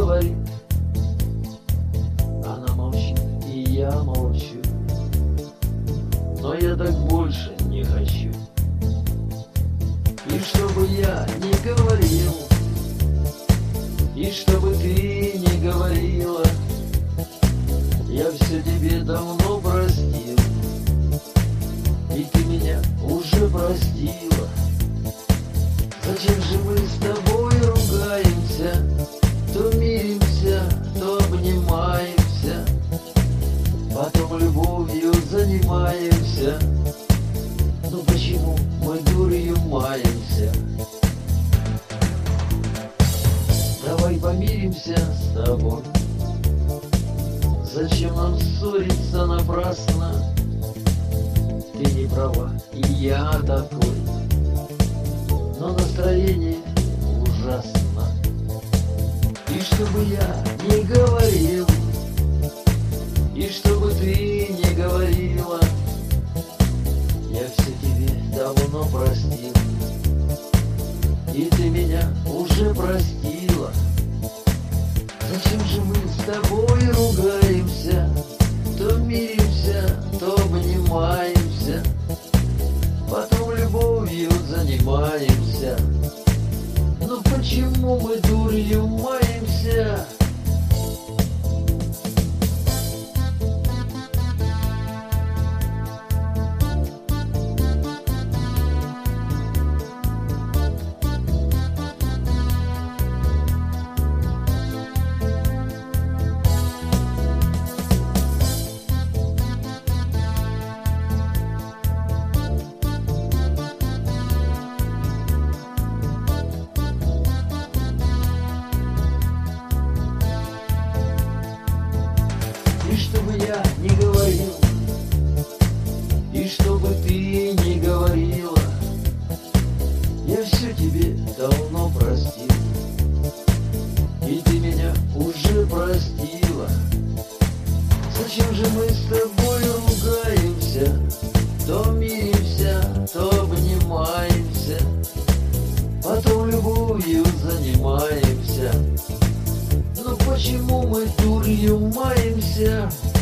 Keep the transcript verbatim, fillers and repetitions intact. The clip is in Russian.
говорит. Она молчит, и я молчу, но я так больше не хочу. И чтобы я не говорил, и чтобы ты не говорила, я все тебе давно простил, и ты меня уже простила. Зачем же мы с тобой ругаемся, то миримся, то обнимаемся, потом любовью занимаемся? Ну почему мы дурью маемся? Давай помиримся с тобой. Зачем нам ссориться напрасно? Ты не права, и я такой, но настроение ужасно. И чтобы я не говорил, и чтобы ты не говорила, я все тебе давно простил, и ты меня уже простила. Зачем же мы с тобой ругаемся, то миримся, то обнимаемся, потом любовью занимаемся? Ну почему мы дурью маемся? И чтобы я не говорил, и чтобы ты не говорила, я все тебе давно простил, и ты меня уже простила. Зачем же мы с тобой ругаемся, то миримся, то обнимаемся, потом любовью занимаемся? Ну почему мы дурью маемся?